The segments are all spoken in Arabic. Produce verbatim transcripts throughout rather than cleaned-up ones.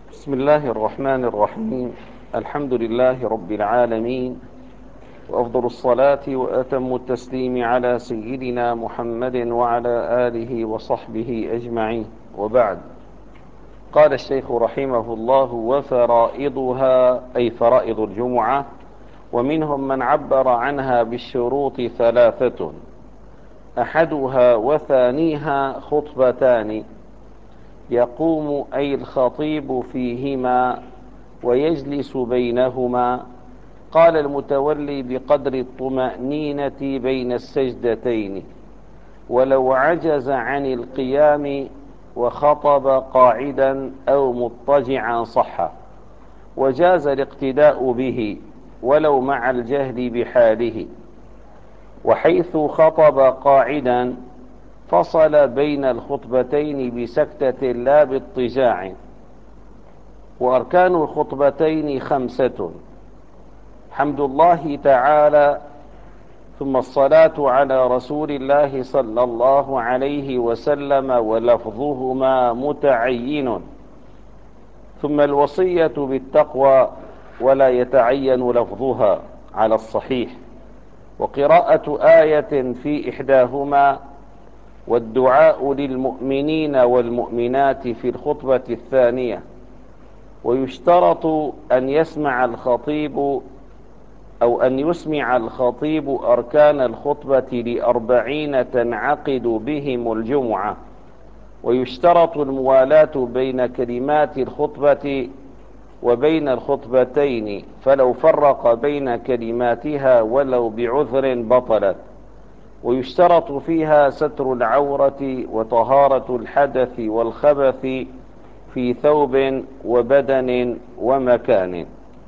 بسم الله الرحمن الرحيم. الحمد لله رب العالمين، وأفضل الصلاة وأتم التسليم على سيدنا محمد وعلى آله وصحبه أجمعين، وبعد. قال الشيخ رحمه الله: وفرائضها أي فرائض الجمعة، ومنهم من عبر عنها بالشروط ثلاثة: أحدها وثانيها خطبتان، يقوم أي الخطيب فيهما ويجلس بينهما. قال المتولي: بقدر الطمأنينة بين السجدتين، ولو عجز عن القيام وخطب قاعدا أو مضطجعا صح، وجاز الاقتداء به ولو مع الجهل بحاله. وحيث خطب قاعدا فصل بين الخطبتين بسكتة لا باضطجاع. وأركان الخطبتين خمسة: حمد الله تعالى، ثم الصلاة على رسول الله صلى الله عليه وسلم ولفظهما متعين، ثم الوصية بالتقوى ولا يتعين لفظها على الصحيح، وقراءة آية في إحداهما، والدعاء للمؤمنين والمؤمنات في الخطبة الثانية. ويشترط أن يسمع الخطيب أو أن يسمع الخطيب أركان الخطبة لأربعين تنعقد بهم الجمعة. ويشترط الموالاة بين كلمات الخطبة وبين الخطبتين، فلو فرق بين كلماتها ولو بعذر بطلت. ويشترط فيها ستر العورة وطهارة الحدث والخبث في ثوب وبدن ومكان.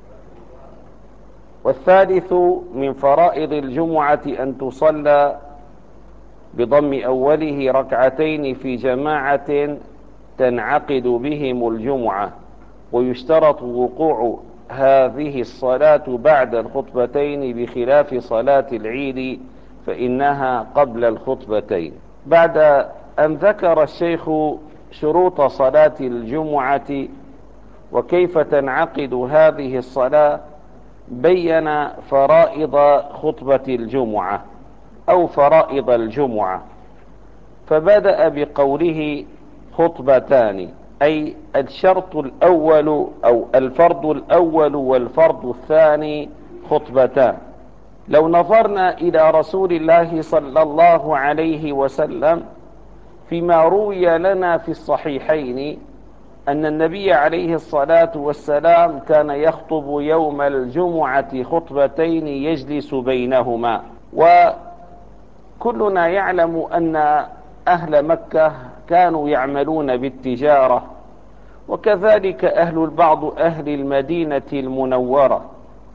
والثالث من فرائض الجمعة أن تصلى بضم أوله ركعتين في جماعة تنعقد بهم الجمعة. ويشترط وقوع هذه الصلاة بعد الخطبتين بخلاف صلاة العيد، فإنها قبل الخطبتين. بعد أن ذكر الشيخ شروط صلاة الجمعة وكيف تنعقد هذه الصلاة، بين فرائض خطبة الجمعة أو فرائض الجمعة، فبدأ بقوله خطبتان، أي الشرط الأول أو الفرض الأول والفرض الثاني خطبتان. لو نظرنا إلى رسول الله صلى الله عليه وسلم فيما روي لنا في الصحيحين أن النبي عليه الصلاة والسلام كان يخطب يوم الجمعة خطبتين يجلس بينهما. وكلنا يعلم أن أهل مكة كانوا يعملون بالتجارة، وكذلك أهل البعض أهل المدينة المنورة.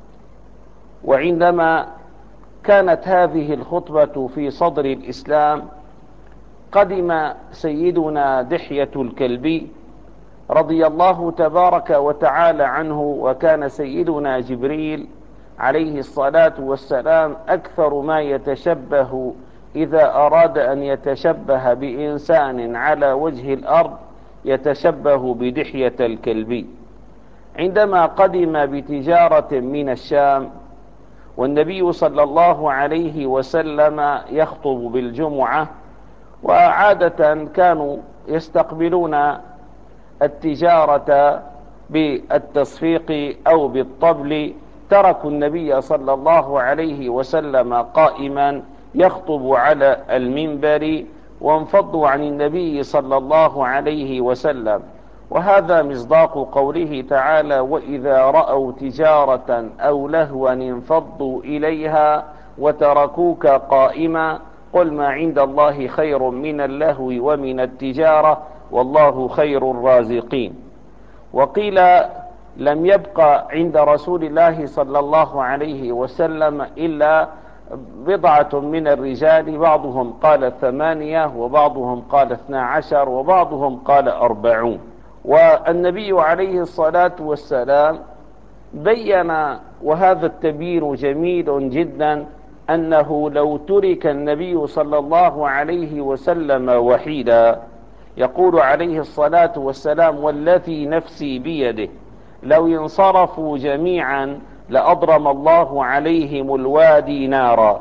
وعندما كانت هذه الخطبة في صدر الإسلام، قدم سيدنا دحية الكلبي رضي الله تبارك وتعالى عنه، وكان سيدنا جبريل عليه الصلاة والسلام أكثر ما يتشبه إذا أراد أن يتشبه بإنسان على وجه الأرض يتشبه بدحية الكلبي. عندما قدم بتجارة من الشام والنبي صلى الله عليه وسلم يخطب بالجمعة، وعادة كانوا يستقبلون التجارة بالتصفيق أو بالطبل، تركوا النبي صلى الله عليه وسلم قائما يخطب على المنبر وانفضوا عن النبي صلى الله عليه وسلم. وهذا مصداق قوله تعالى: وإذا رأوا تجارة أو لهوا انفضوا إليها وتركوك قائما قل ما عند الله خير من اللهو ومن التجارة والله خير الرازقين. وقيل لم يبقى عند رسول الله صلى الله عليه وسلم إلا بضعة من الرجال، بعضهم قال ثمانية وبعضهم قال اثنا عشر وبعضهم قال أربعون. والنبي عليه الصلاة والسلام بين، وهذا التبيين جميل جدا، أنه لو ترك النبي صلى الله عليه وسلم وحيدا يقول عليه الصلاة والسلام: والذي نفسي بيده لو انصرفوا جميعا لأضرم الله عليهم الوادي نارا.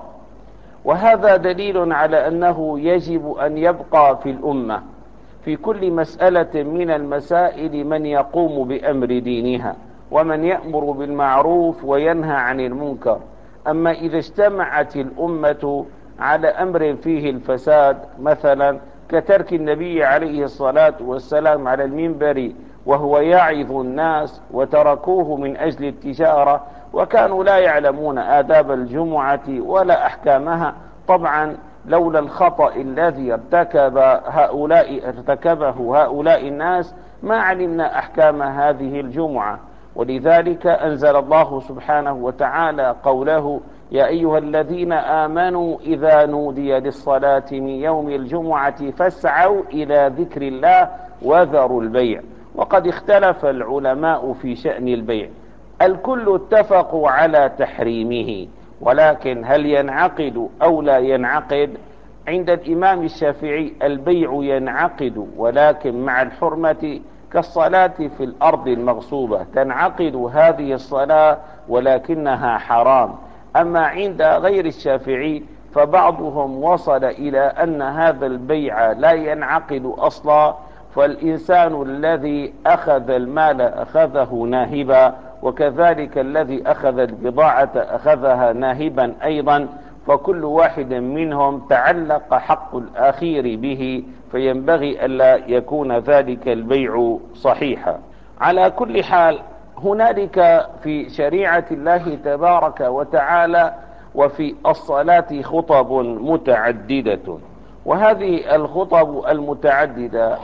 وهذا دليل على أنه يجب أن يبقى في الأمة في كل مسألة من المسائل من يقوم بأمر دينها ومن يأمر بالمعروف وينهى عن المنكر. أما إذا اجتمعت الأمة على أمر فيه الفساد، مثلا كترك النبي عليه الصلاة والسلام على المنبر وهو يعظ الناس وتركوه من أجل التجارة، وكانوا لا يعلمون آداب الجمعة ولا أحكامها، طبعا لولا الخطأ الذي ارتكب هؤلاء ارتكبه هؤلاء الناس ما علمنا أحكام هذه الجمعة. ولذلك أنزل الله سبحانه وتعالى قوله: يا أيها الذين آمنوا إذا نودي للصلاة من يوم الجمعة فاسعوا إلى ذكر الله وذروا البيع. وقد اختلف العلماء في شأن البيع، الكل اتفقوا على تحريمه، ولكن هل ينعقد أو لا ينعقد؟ عند الإمام الشافعي البيع ينعقد، ولكن مع الحرمة، كالصلاة في الأرض المغصوبة تنعقد هذه الصلاة ولكنها حرام. أما عند غير الشافعي فبعضهم وصل إلى أن هذا البيع لا ينعقد أصلا، فالإنسان الذي أخذ المال أخذه ناهبا، وكذلك الذي أخذ البضاعة أخذها ناهبا أيضا، فكل واحد منهم تعلق حق الأخير به، فينبغي ألا يكون ذلك البيع صحيحا. على كل حال، هنالك في شريعة الله تبارك وتعالى وفي الصلاة خطب متعددة، وهذه الخطب المتعددة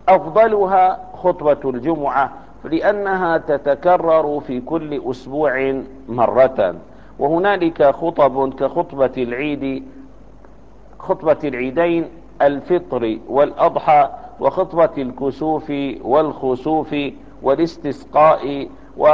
أفضلها خطبة الجمعة، لأنها تتكرر في كل أسبوع مرة. وهنالك خطب كخطبة العيد، خطبة العيدين الفطر والأضحى، وخطبة الكسوف والخسوف والاستسقاء،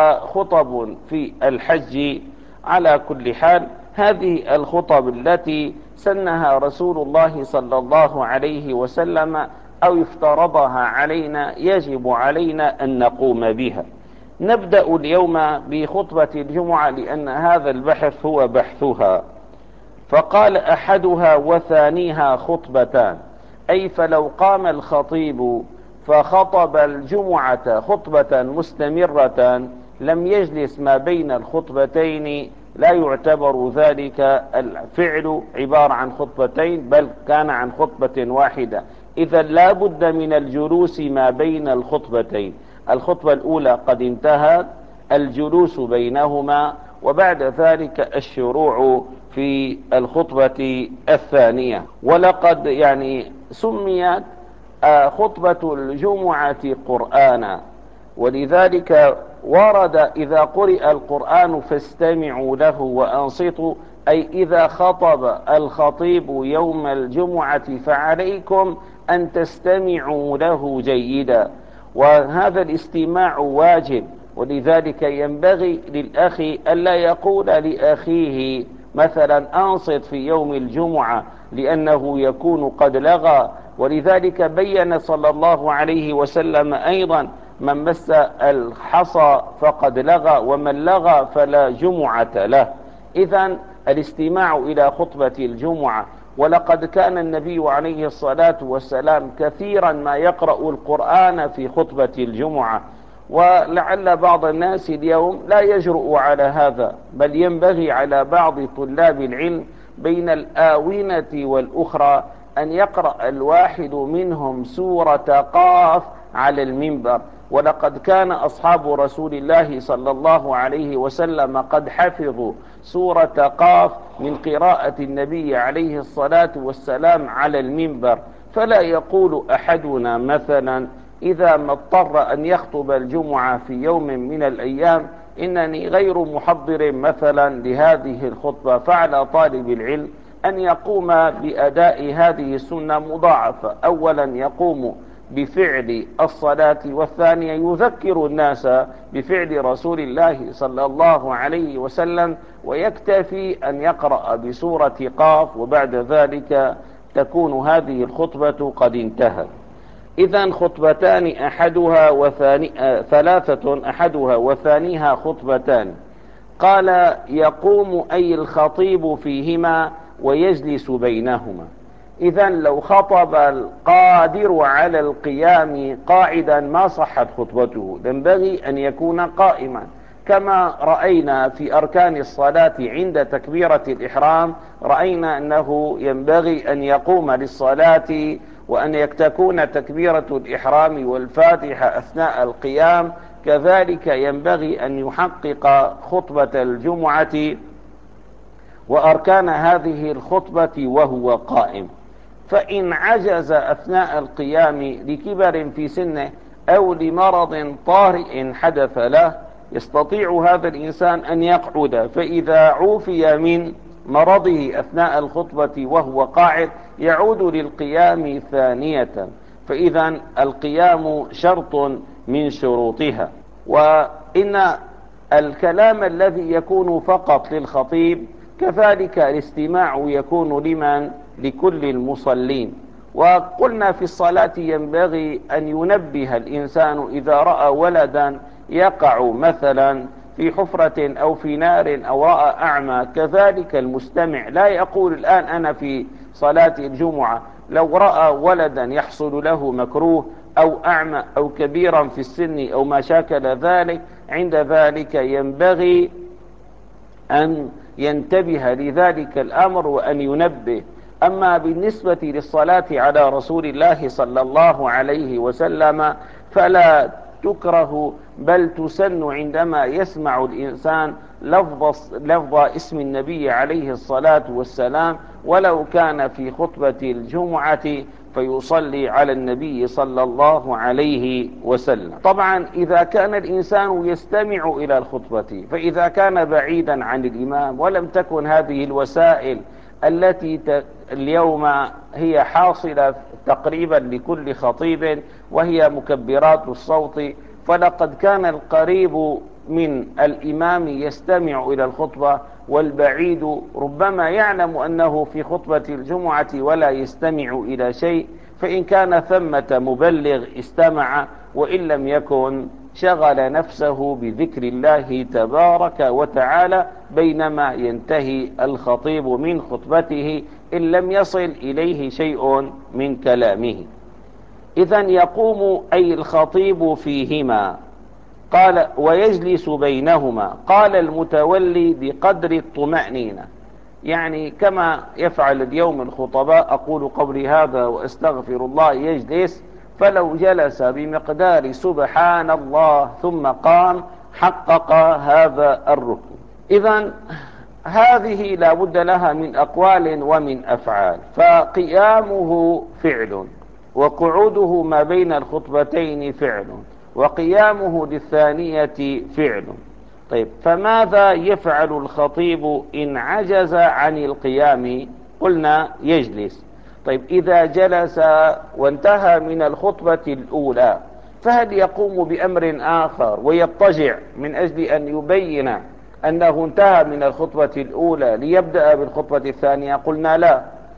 وخطب في الحج. على كل حال، هذه الخطب التي سنها رسول الله صلى الله عليه وسلم أو افترضها علينا يجب علينا أن نقوم بها. نبدأ اليوم بخطبة الجمعة لأن هذا البحث هو بحثها. فقال: أحدها وثانيها خطبتان، أي فلو قام الخطيب فخطب الجمعة خطبة مستمرة لم يجلس ما بين الخطبتين، لا يعتبر ذلك الفعل عبارة عن خطبتين، بل كان عن خطبة واحدة. إذا لا بد من الجلوس ما بين الخطبتين. الخطبة الأولى قد انتهت، الجلوس بينهما، وبعد ذلك الشروع في الخطبة الثانية. ولقد يعني سميت خطبة الجمعة قرآنا، ولذلك ورد: إذا قرئ القرآن فاستمعوا له وأنصتوا، أي إذا خطب الخطيب يوم الجمعة فعليكم أن تستمعوا له جيدا، وهذا الاستماع واجب. ولذلك ينبغي للأخ ألا يقول لأخيه مثلا أنصت في يوم الجمعة، لأنه يكون قد لغى. ولذلك بين صلى الله عليه وسلم أيضا: من مس الحصى فقد لغى، ومن لغى فلا جمعة له. إذن الاستماع إلى خطبة الجمعة. ولقد كان النبي عليه الصلاة والسلام كثيرا ما يقرأ القرآن في خطبة الجمعة، ولعل بعض الناس اليوم لا يجرؤ على هذا، بل ينبغي على بعض طلاب العلم بين الآونة والأخرى أن يقرأ الواحد منهم سورة قاف على المنبر. ولقد كان أصحاب رسول الله صلى الله عليه وسلم قد حفظوا سورة قاف من قراءة النبي عليه الصلاة والسلام على المنبر. فلا يقول أحدنا مثلا إذا ما اضطر أن يخطب الجمعة في يوم من الأيام: إنني غير محضر مثلا لهذه الخطبة. فعلى طالب العلم أن يقوم بأداء هذه السنة مضاعفة: أولا يقوم بفعل الصلاة، والثانية يذكر الناس بفعل رسول الله صلى الله عليه وسلم، ويكتفي أن يقرأ بسورة قاف، وبعد ذلك تكون هذه الخطبة قد انتهت. إذن خطبتان أحدها وثاني آه ثلاثة أحدها وثانيها خطبتان. قال يقوم أي الخطيب فيهما ويجلس بينهما. إذن لو خطب القادر على القيام قاعدا ما صحت خطبته، ينبغي أن يكون قائما، كما رأينا في أركان الصلاة عند تكبيرة الإحرام، رأينا أنه ينبغي أن يقوم للصلاة وأن تكون تكبيرة الإحرام والفاتحة أثناء القيام، كذلك ينبغي أن يحقق خطبة الجمعة وأركان هذه الخطبة وهو قائم. فإن عجز أثناء القيام لكبر في سنه أو لمرض طارئ حدث له، يستطيع هذا الإنسان أن يقعد، فإذا عوفي من مرضه أثناء الخطبة وهو قاعد يعود للقيام ثانية. فإذا القيام شرط من شروطها. وإن الكلام الذي يكون فقط للخطيب كذلك الاستماع يكون لمن؟ لكل المصلين. وقلنا في الصلاة ينبغي أن ينبه الإنسان إذا رأى ولدا يقع مثلا في حفرة أو في نار أو رأى أعمى، كذلك المستمع لا يقول الآن أنا في صلاة الجمعة. لو رأى ولدا يحصل له مكروه أو أعمى أو كبيرا في السن أو ما شاكل ذلك، عند ذلك ينبغي أن ينتبه لذلك الأمر وأن ينبه. أما بالنسبة للصلاة على رسول الله صلى الله عليه وسلم فلا تكره بل تسن عندما يسمع الإنسان لفظ, لفظ اسم النبي عليه الصلاة والسلام، ولو كان في خطبة الجمعة فيصلي على النبي صلى الله عليه وسلم. طبعا إذا كان الإنسان يستمع إلى الخطبة، فإذا كان بعيدا عن الإمام ولم تكن هذه الوسائل التي اليوم هي حاصلة تقريبا لكل خطيب وهي مكبرات الصوت، فلقد كان القريب من الإمام يستمع إلى الخطبة، والبعيد ربما يعلم أنه في خطبة الجمعة ولا يستمع إلى شيء، فإن كان ثمة مبلغ استمع، وإن لم يكن شغل نفسه بذكر الله تبارك وتعالى بينما ينتهي الخطيب من خطبته إن لم يصل إليه شيء من كلامه. إذن يقوم أي الخطيب فيهما. قال ويجلس بينهما. قال المتولي بقدر الطمأنينة، يعني كما يفعل اليوم الخطباء. أقول قولي هذا وأستغفر الله. يجلس، فلو جلس بمقدار سبحان الله ثم قام حقق هذا الركن. إذن هذه لا بد لها من أقوال ومن أفعال. فقيامه فعل، وقعوده ما بين الخطبتين فعل، وقيامه للثانية فعل. طيب، فماذا يفعل الخطيب إن عجز عن القيام؟ قلنا يجلس. طيب، إذا جلس وانتهى من الخطبة الأولى فهل يقوم بأمر آخر ويضطجع من أجل أن يبين أنه انتهى من الخطبة الأولى ليبدأ بالخطبة الثانية؟ قلنا لا.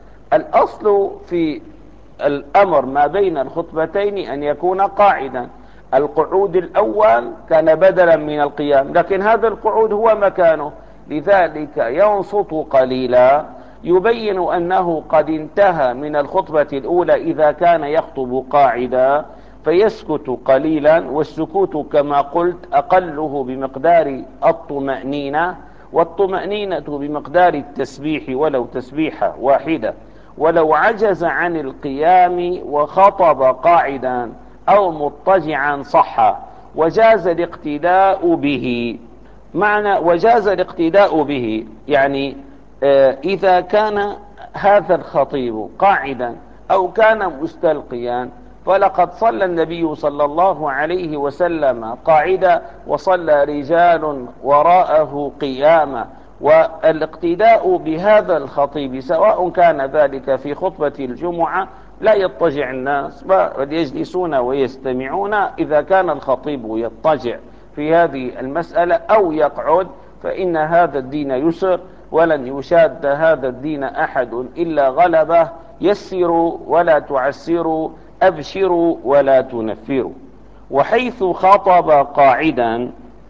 الأصل في الأمر ما بين الخطبتين أن يكون قاعدا. القعود الأول كان بدلا من القيام، لكن هذا القعود هو مكانه، لذلك ينصت قليلا يبين أنه قد انتهى من الخطبة الأولى إذا كان يخطب قاعدا، فيسكت قليلا، والسكوت كما قلت أقله بمقدار الطمأنينة، والطمأنينة بمقدار التسبيح ولو تسبيحة واحدة. ولو عجز عن القيام وخطب قاعدا أو مضطجعا صح، وجاز الاقتداء به. معنى وجاز الاقتداء به يعني آه إذا كان هذا الخطيب قاعدا أو كان مستلقيا، فلقد صلى النبي صلى الله عليه وسلم قاعدا وصلى رجال وراءه قياما. والاقتداء بهذا الخطيب سواء كان ذلك في خطبة الجمعة لا يضطجع الناس بل يجلسون ويستمعون. إذا كان الخطيب يضطجع في هذه المسألة أو يقعد فإن هذا الدين يسر، ولن يشاد هذا الدين أحد إلا غلبه. يسروا ولا تعسروا، أبشروا ولا تنفروا. وحيث خطب قاعدا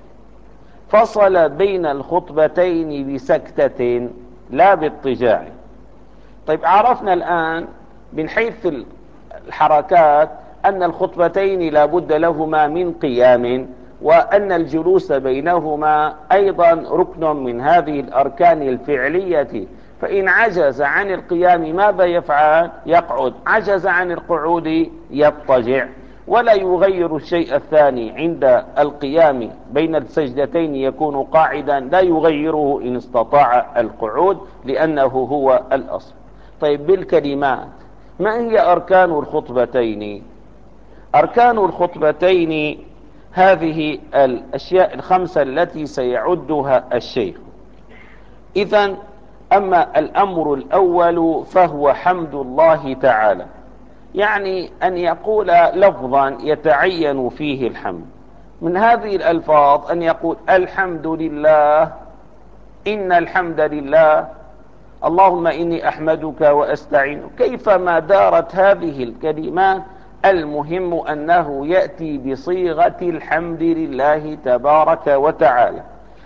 فصل بين الخطبتين بسكتة لا باضطجاع. طيب عرفنا الآن من حيث الحركات أن الخطبتين لا بد لهما من قيام، وأن الجلوس بينهما أيضا ركن من هذه الأركان الفعلية. فإن عجز عن القيام ماذا يفعل؟ يقعد. عجز عن القعود يضطجع. ولا يغير الشيء الثاني عند القيام بين السجدتين يكون قاعدا، لا يغيره إن استطاع القعود لأنه هو الأصل. طيب بالكلمات، ما هي أركان الخطبتين؟ أركان الخطبتين هذه الأشياء الخمسة التي سيعدها الشيخ. إذن أما الأمر الأول فهو حمد الله تعالى، يعني أن يقول لفظا يتعين فيه الحمد. من هذه الألفاظ أن يقول الحمد لله، إن الحمد لله، اللهم إني أحمدك وأستعينك. كيفما دارت هذه الكلمات المهم أنه يأتي بصيغة الحمد لله تبارك وتعالى.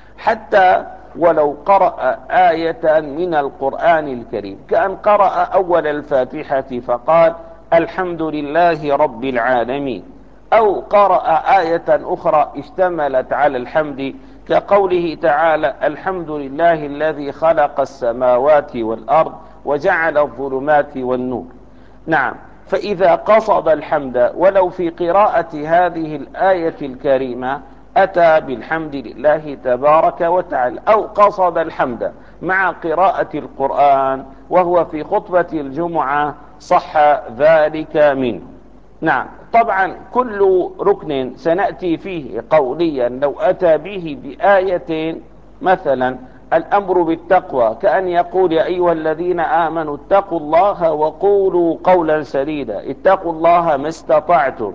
حتى ولو قرأ آية من القرآن الكريم، كأن قرأ أول الفاتحة فقال الحمد لله رب العالمين، أو قرأ آية أخرى اشتملت على الحمد كقوله تعالى الحمد لله الذي خلق السماوات والأرض وجعل الظلمات والنور. نعم، فإذا قصد الحمد ولو في قراءة هذه الآية الكريمة أتى بالحمد لله تبارك وتعالى، أو قصد الحمد مع قراءة القرآن وهو في خطبة الجمعة صح ذلك منه. نعم، طبعا كل ركن سنأتي فيه قوليا لو أتى به بآية، مثلا الأمر بالتقوى كأن يقول يا أيها الذين آمنوا اتقوا الله وقولوا قولا سديدا، اتقوا الله ما استطعتم،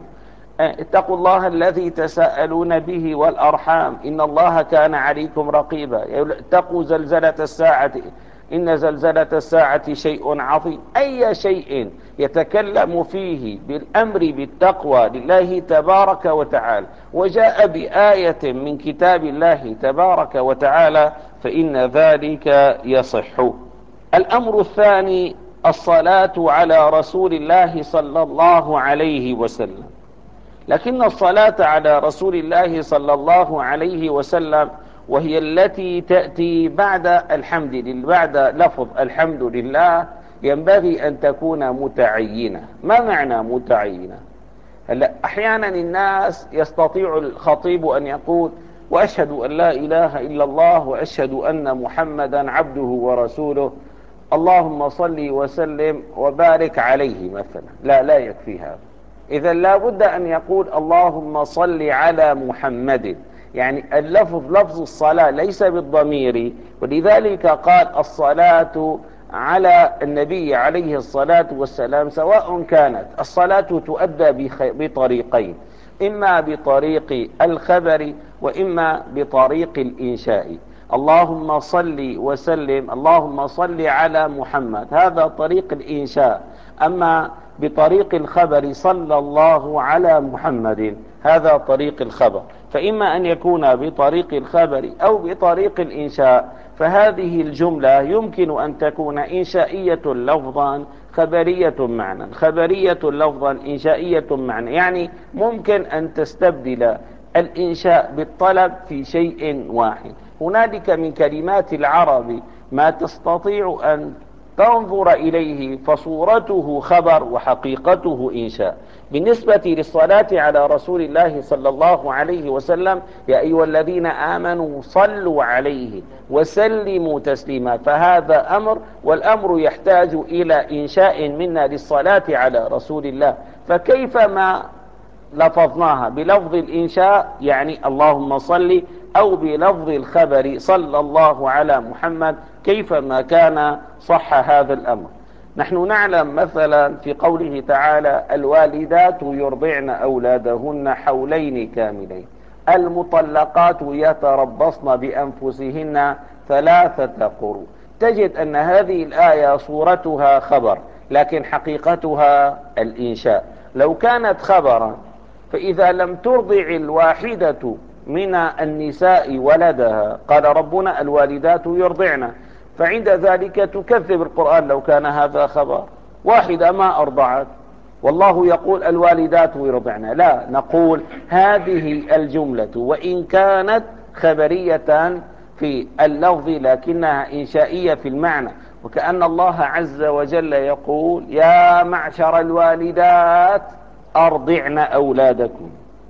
اتقوا الله الذي تساءلون به والأرحام إن الله كان عليكم رقيبا، اتقوا زلزلة الساعة إن زلزلة الساعة شيء عظيم. أي شيء يتكلم فيه بالأمر بالتقوى لله تبارك وتعالى وجاء بآية من كتاب الله تبارك وتعالى فإن ذلك يصح. الأمر الثاني الصلاة على رسول الله صلى الله عليه وسلم. لكن الصلاة على رسول الله صلى الله عليه وسلم وهي التي تأتي بعد الحمد لله، بعد لفظ الحمد لله، ينبغي أن تكون متعينة. ما معنى متعينة؟ هلا أحيانا الناس يستطيع الخطيب أن يقول وأشهد أن لا إله إلا الله وأشهد أن محمدا عبده ورسوله اللهم صل وسلم وبارك عليه مثلا. لا لا يكفي هذا. إذا لا بد أن يقول اللهم صل على محمد، يعني اللفظ لفظ الصلاة ليس بالضمير، ولذلك قال الصلاة على النبي عليه الصلاة والسلام، سواء كانت الصلاة تؤدى بطريقين، إما بطريق الخبر وإما بطريق الإنشاء. اللهم صل وسلم، اللهم صل على محمد، هذا طريق الإنشاء. أما بطريق الخبر صلى الله على محمد، هذا طريق الخبر. فإما أن يكون بطريق الخبر أو بطريق الإنشاء. فهذه الجملة يمكن أن تكون إنشائية لفظا خبرية معنى، خبرية لفظا إنشائية معنى، يعني ممكن أن تستبدل الإنشاء بالطلب في شيء واحد. هنالك من كلمات العرب ما تستطيع أن تنظر إليه فصورته خبر وحقيقته إنشاء. بالنسبة للصلاة على رسول الله صلى الله عليه وسلم يا أيها الذين آمنوا صلوا عليه وسلموا تسليما، فهذا أمر، والأمر يحتاج إلى إنشاء منا للصلاة على رسول الله. فكيفما لفظناها بلفظ الإنشاء يعني اللهم صل، أو بلفظ الخبر صلى الله على محمد، كيفما كان صح هذا الأمر. نحن نعلم مثلا في قوله تعالى الوالدات يرضعن أولادهن حولين كاملين، المطلقات يتربصن بأنفسهن ثلاثة قروء. تجد أن هذه الآية صورتها خبر لكن حقيقتها الإنشاء. لو كانت خبرا، فإذا لم ترضع الواحدة من النساء ولدها، قال ربنا الوالدات يرضعن، فعند ذلك تكذب القرآن لو كان هذا خبر. واحدة ما أرضعت والله يقول الوالدات يرضعن، لا، نقول هذه الجملة وإن كانت خبرية في اللفظ لكنها إنشائية في المعنى، وكأن الله عز وجل يقول يا معشر الوالدات أرضعن أولادكم،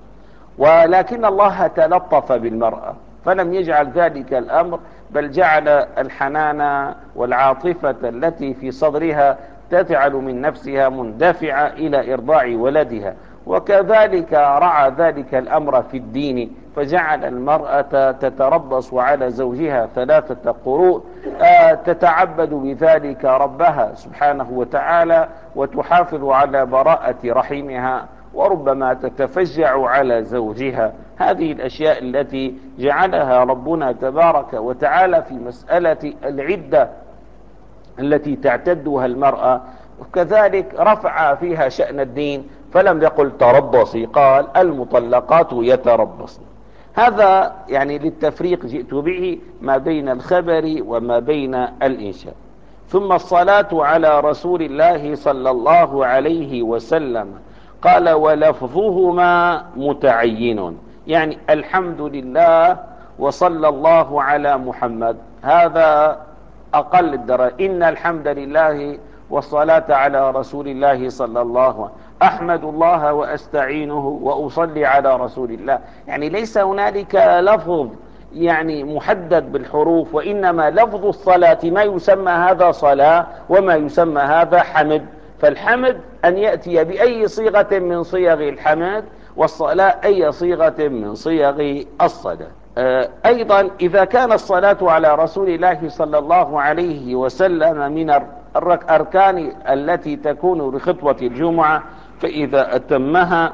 ولكن الله تلطف بالمرأة فلم يجعل ذلك الأمر، بل جعل الحنان والعاطفة التي في صدرها تجعل من نفسها مندفعة إلى إرضاع ولدها. وكذلك رعى ذلك الأمر في الدين، فجعل المرأة تتربص على زوجها ثلاثة قروء، آه تتعبد بذلك ربها سبحانه وتعالى، وتحافظ على براءة رحمها، وربما تتفجع على زوجها. هذه الأشياء التي جعلها ربنا تبارك وتعالى في مسألة العدة التي تعتدها المرأة، وكذلك رفع فيها شأن الدين، فلم يقل تربصي، قال المطلقات يتربصن. هذا يعني للتفريق جئت به ما بين الخبر وما بين الإنشاء. ثم الصلاة على رسول الله صلى الله عليه وسلم، قال ولفظهما متعين، يعني الحمد لله وصلى الله على محمد، هذا أقل الدرجة. إن الحمد لله والصلاة على رسول الله صلى الله عليه وسلم، أحمد الله وأستعينه وأصلي على رسول الله. يعني ليس هنالك لفظ يعني محدد بالحروف، وإنما لفظ الصلاة ما يسمى هذا صلاة وما يسمى هذا حمد. فالحمد أن يأتي بأي صيغة من صيغ الحمد، والصلاة أي صيغة من صيغ الصلاة. أيضا إذا كان الصلاة على رسول الله صلى الله عليه وسلم من الأركان التي تكون لخطبة الجمعة، فإذا أتمها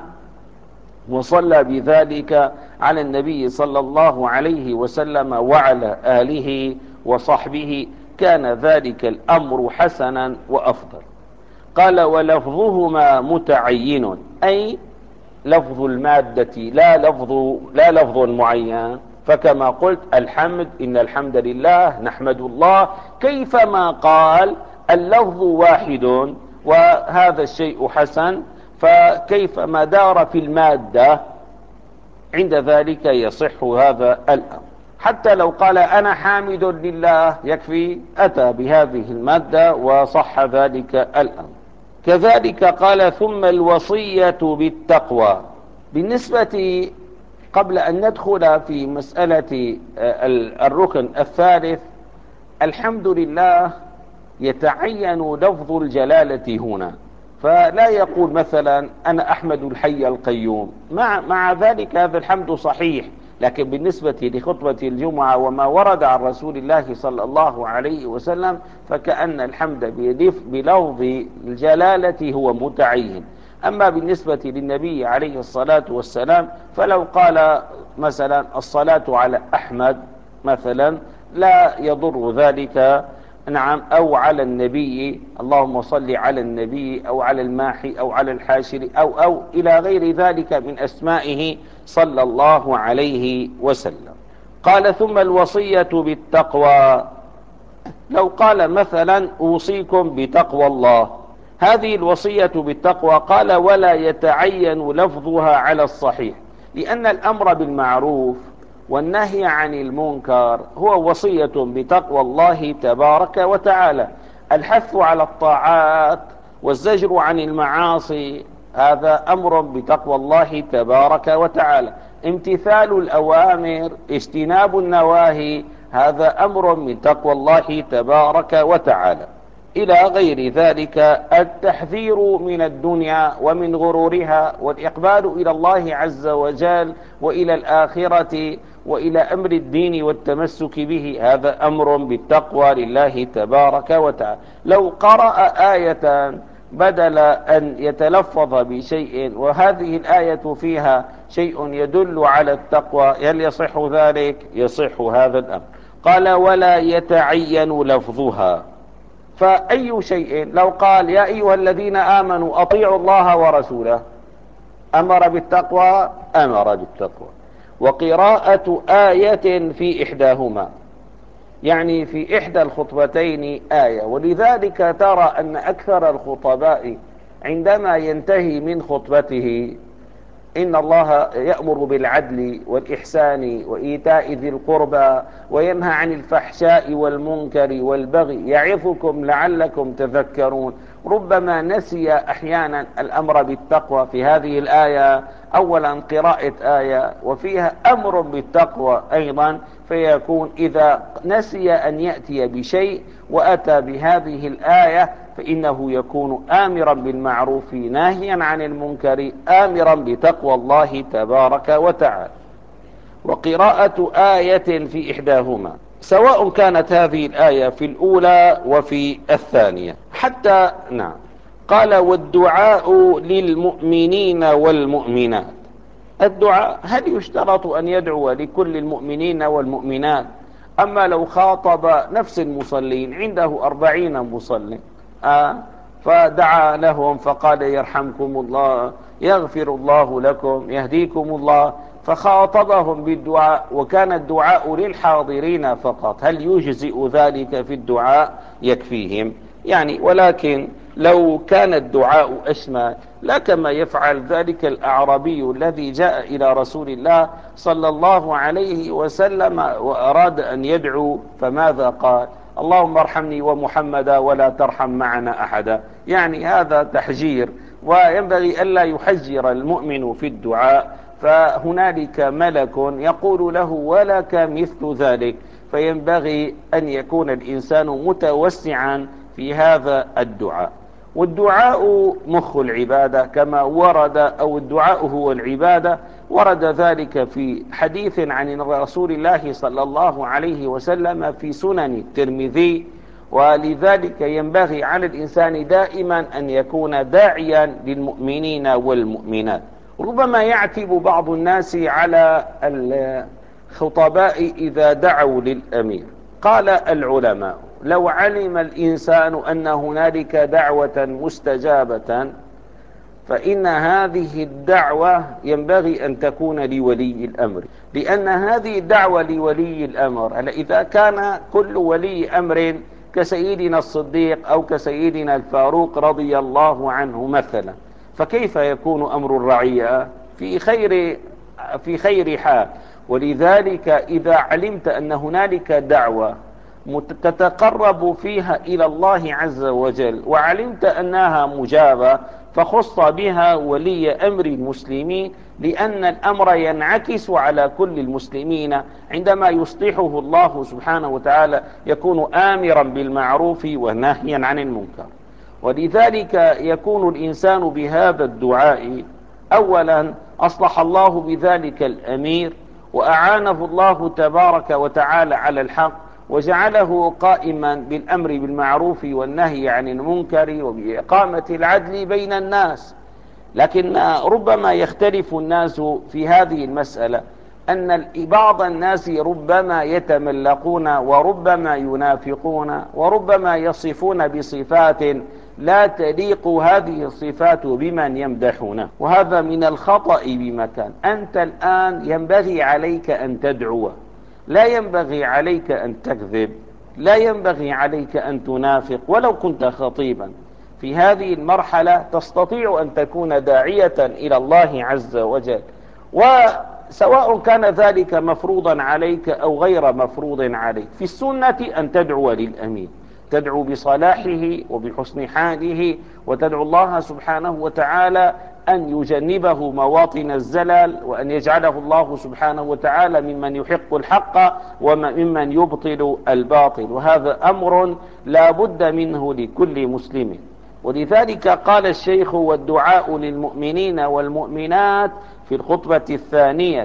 وصلى بذلك على النبي صلى الله عليه وسلم وعلى آله وصحبه كان ذلك الأمر حسنا وأفضل. قال ولفظهما متعين، أي لفظ المادة لا لفظ لا لفظ معين. فكما قلت الحمد، إن الحمد لله نحمد الله، كيفما قال اللفظ واحد وهذا الشيء حسن، فكيفما دار في المادة عند ذلك يصح هذا الأمر. حتى لو قال أنا حامد لله يكفي، أتى بهذه المادة وصح ذلك الأمر. كذلك قال ثم الوصية بالتقوى. بالنسبة قبل أن ندخل في مسألة الركن الثالث، الحمد لله يتعين لفظ الجلالة هنا، فلا يقول مثلا أنا أحمد الحي القيوم، مع, مع ذلك هذا الحمد صحيح، لكن بالنسبة لخطبة الجمعة وما ورد عن رسول الله صلى الله عليه وسلم فكأن الحمد بلفظ الجلالة هو متعين. أما بالنسبة للنبي عليه الصلاة والسلام فلو قال مثلا الصلاة على أحمد مثلا لا يضر ذلك، نعم، أو على النبي اللهم صل على النبي، أو على الماحي، أو على الحاشر، أو أو إلى غير ذلك من أسمائه صلى الله عليه وسلم. قال ثم الوصية بالتقوى، لو قال مثلا أوصيكم بتقوى الله، هذه الوصية بالتقوى قال ولا يتعين لفظها على الصحيح، لأن الأمر بالمعروف والنهي عن المنكر هو وصية بتقوى الله تبارك وتعالى. الحث على الطاعات والزجر عن المعاصي هذا أمر بتقوى الله تبارك وتعالى. امتثال الأوامر، اجتناب النواهي، هذا أمر من تقوى الله تبارك وتعالى. إلى غير ذلك التحذير من الدنيا ومن غرورها، والإقبال إلى الله عز وجل وإلى الآخرة وإلى أمر الدين والتمسك به، هذا أمر بالتقوى لله تبارك وتعالى. لو قرأ آية بدل أن يتلفظ بشيء وهذه الآية فيها شيء يدل على التقوى، هل يصح ذلك؟ يصح هذا الأمر. قال ولا يتعين لفظها، فأي شيء لو قال يا أيها الذين آمنوا أطيعوا الله ورسوله أمر بالتقوى، أمر بالتقوى. وقراءة آية في إحداهما، يعني في إحدى الخطبتين آية. ولذلك ترى أن أكثر الخطباء عندما ينتهي من خطبته إن الله يأمر بالعدل والإحسان وإيتاء ذي القربى وينهى عن الفحشاء والمنكر والبغي يعظكم لعلكم تذكرون، ربما نسي أحيانا الأمر بالتقوى في هذه الآية. أولا قراءة آية وفيها أمر بالتقوى أيضا، فيكون إذا نسي أن يأتي بشيء وأتى بهذه الآية فإنه يكون آمرا بالمعروف ناهيا عن المنكر، آمرا بتقوى الله تبارك وتعالى. وقراءة آية في إحداهما، سواء كانت هذه الآية في الأولى وفي الثانية حتى. نعم. قال والدعاء للمؤمنين والمؤمنات. الدعاء هل يشترط أن يدعو لكل المؤمنين والمؤمنات؟ أما لو خاطب نفس المصلين، عنده أربعين مصلين آه فدعا لهم فقال يرحمكم الله، يغفر الله لكم، يهديكم الله، فخاطبهم بالدعاء وكان الدعاء للحاضرين فقط، هل يجزئ ذلك في الدعاء؟ يكفيهم يعني. ولكن لو كان الدعاء أشمل، لا كما يفعل ذلك الأعرابي الذي جاء إلى رسول الله صلى الله عليه وسلم وأراد أن يدعو، فماذا قال؟ اللهم ارحمني ومحمدا ولا ترحم معنا أحدا. يعني هذا تحجير، وينبغي ألا يحجر المؤمن في الدعاء، فهنالك ملك يقول له ولك مثل ذلك، فينبغي أن يكون الإنسان متوسعا في هذا الدعاء. والدعاء مخ العبادة كما ورد، أو الدعاء هو العبادة، ورد ذلك في حديث عن رسول الله صلى الله عليه وسلم في سنن الترمذي. ولذلك ينبغي على الإنسان دائما أن يكون داعيا للمؤمنين والمؤمنات. ربما يعتب بعض الناس على الخطباء إذا دعوا للأمير. قال العلماء لو علم الإنسان أن هنالك دعوة مستجابة فإن هذه الدعوة ينبغي أن تكون لولي الأمر، لأن هذه الدعوة لولي الأمر إذا كان كل ولي أمر كسيدنا الصديق أو كسيدنا الفاروق رضي الله عنه مثلا، فكيف يكون أمر الرعية في خير في خير حال؟ ولذلك إذا علمت أن هنالك دعوة تتقرب فيها إلى الله عز وجل وعلمت أنها مجابة، فخص بها ولي أمر المسلمين، لأن الأمر ينعكس على كل المسلمين. عندما يصلحه الله سبحانه وتعالى يكون آمرا بالمعروف ونهيا عن المنكر. ولذلك يكون الإنسان بهذا الدعاء أولا أصلح الله بذلك الأمير وأعانه الله تبارك وتعالى على الحق وجعله قائما بالأمر بالمعروف والنهي عن المنكر وبإقامة العدل بين الناس. لكن ربما يختلف الناس في هذه المسألة، أن بعض الناس ربما يتملقون وربما ينافقون وربما يصفون بصفات لا تليق هذه الصفات بمن يمدحونه، وهذا من الخطأ بمكان. أنت الآن ينبغي عليك أن تدعو، لا ينبغي عليك أن تكذب، لا ينبغي عليك أن تنافق ولو كنت خطيبا. في هذه المرحلة تستطيع أن تكون داعية إلى الله عز وجل، وسواء كان ذلك مفروضا عليك أو غير مفروض عليك. في السنة أن تدعو للأمين، تدعو بصلاحه وبحسن حاله، وتدعو الله سبحانه وتعالى أن يجنبه مواطن الزلل، وأن يجعله الله سبحانه وتعالى ممن يحق الحق وممن يبطل الباطل، وهذا أمر لا بد منه لكل مسلم. ولذلك قال الشيخ والدعاء للمؤمنين والمؤمنات في الخطبة الثانية.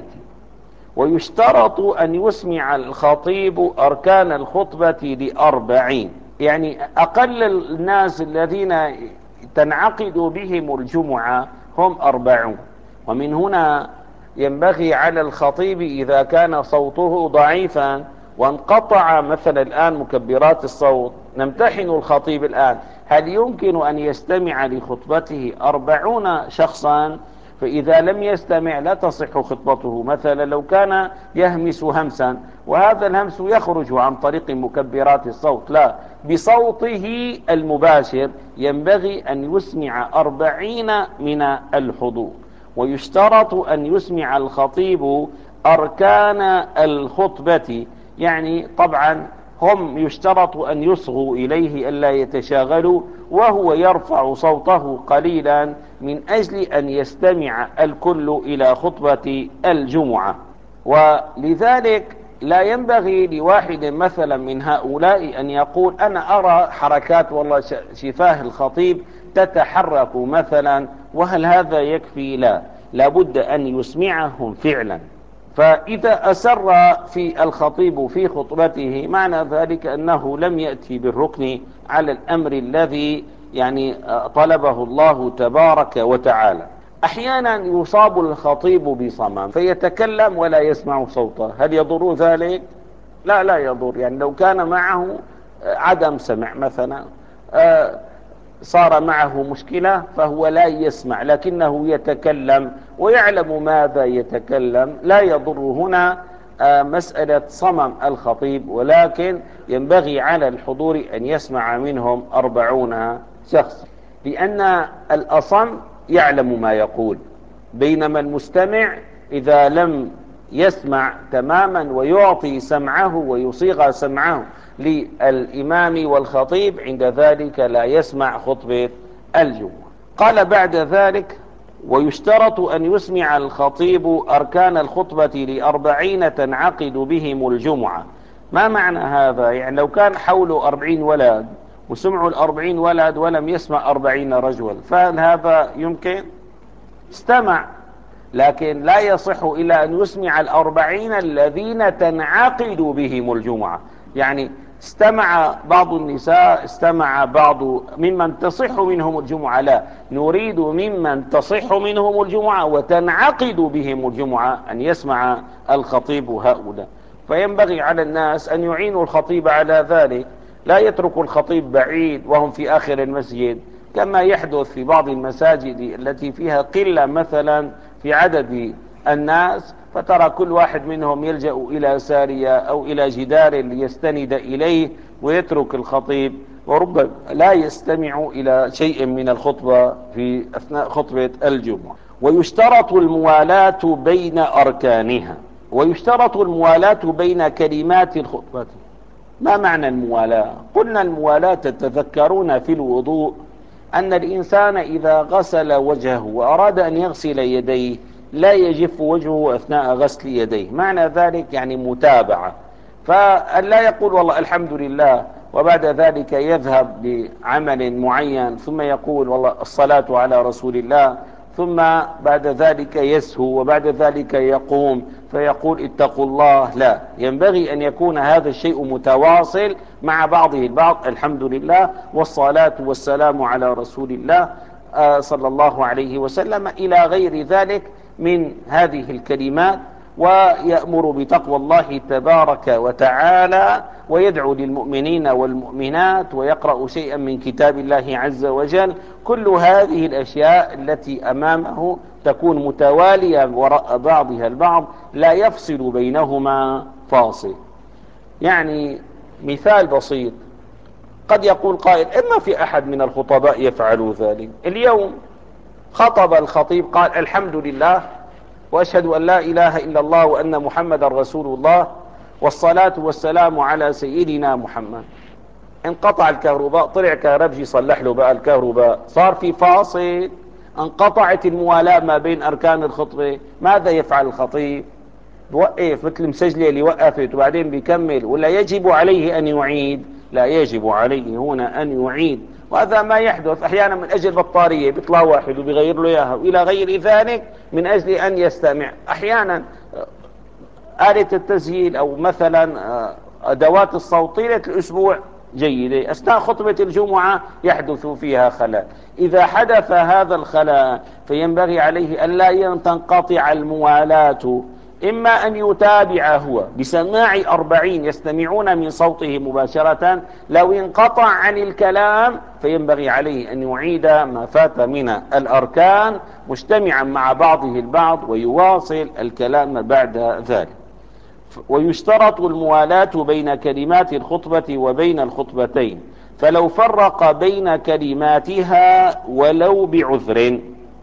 ويشترط أن يسمع الخطيب أركان الخطبة لأربعين، يعني أقل الناس الذين تنعقد بهم الجمعة هم أربعون. ومن هنا ينبغي على الخطيب إذا كان صوته ضعيفا وانقطع مثلا الآن مكبرات الصوت، نمتحن الخطيب الآن هل يمكن أن يستمع لخطبته أربعون شخصا؟ فإذا لم يستمع لا تصح خطبته. مثلا لو كان يهمس همسا وهذا الهمس يخرج عن طريق مكبرات الصوت، لا، بصوته المباشر ينبغي أن يسمع أربعين من الحضور. ويشترط أن يسمع الخطيب أركان الخطبة، يعني طبعا هم يشترط أن يصغوا إليه ألا يتشاغلوا، وهو يرفع صوته قليلا من أجل أن يستمع الكل إلى خطبة الجمعة. ولذلك لا ينبغي لواحد مثلا من هؤلاء أن يقول أنا أرى حركات والله شفاه الخطيب تتحرك مثلا وهل هذا يكفي؟ لا، لابد أن يسمعهم فعلا. فإذا أسر في الخطيب في خطبته معنى ذلك أنه لم يأتي بالركن على الأمر الذي يعني طلبه الله تبارك وتعالى. أحيانا يصاب الخطيب بصمم فيتكلم ولا يسمع صوته، هل يضر ذلك؟ لا، لا يضر. يعني لو كان معه عدم سمع مثلا، صار معه مشكلة فهو لا يسمع لكنه يتكلم ويعلم ماذا يتكلم، لا يضر هنا مسألة صمم الخطيب، ولكن ينبغي على الحضور أن يسمع منهم أربعون شخص، لأن الأصم يعلم ما يقول، بينما المستمع إذا لم يسمع تماما ويعطي سمعه ويصيغ سمعه للإمام والخطيب عند ذلك لا يسمع خطبة الجمعة. قال بعد ذلك ويشترط أن يسمع الخطيب أركان الخطبة لأربعين تنعقد بهم الجمعة. ما معنى هذا؟ يعني لو كان حوله أربعين ولد وسمعوا الأربعين ولد ولم يسمع أربعين رجل، فهل هذا يمكن؟ استمع، لكن لا يصح إلا أن يسمع الأربعين الذين تنعقد بهم الجمعة. يعني استمع بعض النساء، استمع بعض ممن تصح منهم الجمعة، لا، نريد ممن تصح منهم الجمعة وتنعقد بهم الجمعة أن يسمع الخطيب هؤلاء. فينبغي على الناس أن يعينوا الخطيب على ذلك، لا يتركوا الخطيب بعيد وهم في آخر المسجد كما يحدث في بعض المساجد التي فيها قلة مثلا في عدد الناس، فترى كل واحد منهم يلجأ إلى سارية أو إلى جدار ليستند إليه ويترك الخطيب، وربما لا يستمع إلى شيء من الخطبة في أثناء خطبة الجمعة. ويشترط الموالاة بين أركانها، ويشترط الموالاة بين كلمات الخطبة. ما معنى الموالاة؟ قلنا الموالاة تتذكرون في الوضوء أن الإنسان إذا غسل وجهه وأراد أن يغسل يديه لا يجف وجهه أثناء غسل يديه، معنى ذلك يعني متابعة. فلا يقول والله الحمد لله وبعد ذلك يذهب لعمل معين ثم يقول والله الصلاة على رسول الله، ثم بعد ذلك يسهو وبعد ذلك يقوم فيقول اتقوا الله. لا، ينبغي أن يكون هذا الشيء متواصل مع بعضه البعض، الحمد لله والصلاة والسلام على رسول الله صلى الله عليه وسلم إلى غير ذلك من هذه الكلمات، ويأمر بتقوى الله تبارك وتعالى ويدعو للمؤمنين والمؤمنات ويقرأ شيئا من كتاب الله عز وجل. كل هذه الأشياء التي أمامه تكون متوالية وراء بعضها البعض لا يفصل بينهما فاصل. يعني مثال بسيط، قد يقول قائل إما في أحد من الخطباء يفعل ذلك. اليوم خطب الخطيب قال الحمد لله وأشهد أن لا إله إلا الله وأن محمد رسول الله والصلاة والسلام على سيدنا محمد. انقطع الكهرباء، طلع كهربجي صلح له بقى الكهرباء، صار في فاصل، انقطعت الموالاة ما بين أركان الخطبة. ماذا يفعل الخطيب؟ بوقف مثل مسجلة اللي وقفت وبعدين بيكمل، ولا يجب عليه أن يعيد؟ لا يجب عليه هنا أن يعيد. وهذا ما يحدث أحيانا من أجل بطارية، بيطلع واحد وبيغير له إياها وإلى غير ذلك من أجل أن يستمع. أحيانا آلة التسجيل أو مثلا أدوات الصوت طيلة الأسبوع جيدة، أثناء خطبة الجمعة يحدث فيها خلل. إذا حدث هذا الخلل فينبغي عليه أن لا تنقطع الموالاة إما أن يتابع هو بسماع أربعين يستمعون من صوته مباشرة، لو انقطع عن الكلام فينبغي عليه أن يعيد ما فات من الأركان مجتمعا مع بعضه البعض ويواصل الكلام بعد ذلك. ويشترط الموالاة بين كلمات الخطبة وبين الخطبتين، فلو فرق بين كلماتها ولو بعذر.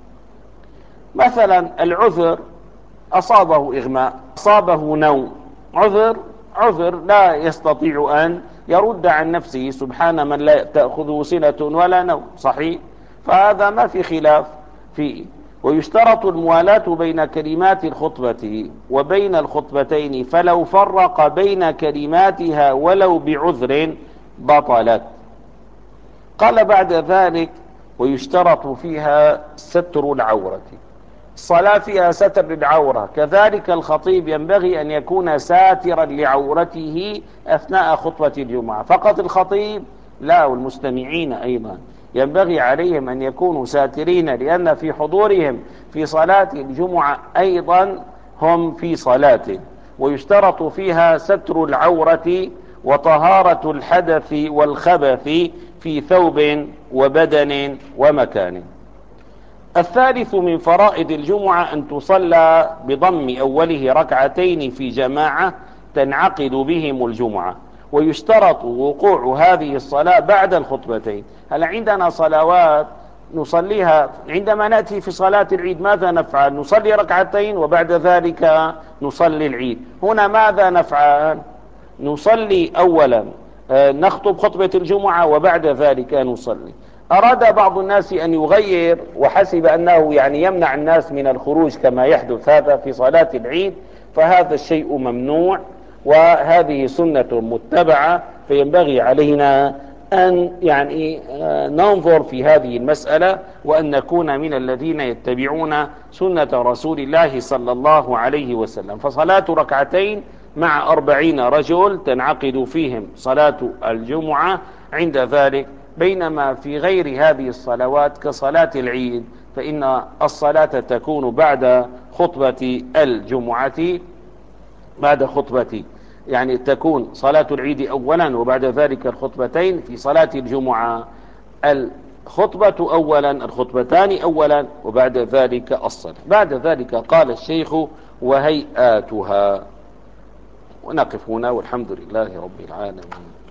مثلا العذر أصابه إغماء، أصابه نوم، عذر عذر لا يستطيع أن يرد عن نفسه، سبحان من لا تأخذه سنة ولا نوم، صحيح؟ فهذا ما في خلاف فيه. ويشترط الموالاة بين كلمات الخطبة وبين الخطبتين، فلو فرق بين كلماتها ولو بعذر بطلت. قال بعد ذلك: ويشترط فيها ستر العورة. الصلاة فيها ستر للعورة، كذلك الخطيب ينبغي أن يكون ساترا لعورته أثناء خطبة الجمعة. فقط الخطيب لا، والمستمعين أيضا ينبغي عليهم أن يكونوا ساترين، لأن في حضورهم في صلاة الجمعة أيضا هم في صلاة. ويشترط فيها ستر العورة وطهارة الحدث والخبث في ثوب وبدن ومكان. الثالث من فرائض الجمعة أن تصلى بضم أوله ركعتين في جماعة تنعقد بهم الجمعة. ويشترط وقوع هذه الصلاة بعد الخطبتين. هل عندنا صلوات نصليها عندما نأتي في صلاة العيد ماذا نفعل؟ نصلي ركعتين وبعد ذلك نصلي العيد. هنا ماذا نفعل؟ نصلي أولا نخطب خطبة الجمعة وبعد ذلك نصلي. أراد بعض الناس أن يغير وحسب أنه يعني يمنع الناس من الخروج كما يحدث هذا في صلاة العيد، فهذا الشيء ممنوع وهذه سنة متبعة. فينبغي علينا أن يعني ننظر في هذه المسألة وأن نكون من الذين يتبعون سنة رسول الله صلى الله عليه وسلم. فصلاة ركعتين مع أربعين رجل تنعقد فيهم صلاة الجمعة عند ذلك. بينما في غير هذه الصلوات كصلاة العيد فإن الصلاة تكون بعد خطبة الجمعة، بعد خطبة يعني تكون صلاة العيد أولا وبعد ذلك الخطبتين. في صلاة الجمعة الخطبة أولا، الخطبتان أولا وبعد ذلك الصلاة. بعد ذلك قال الشيخ: وهيئاتها. ونقف هنا والحمد لله رب العالمين.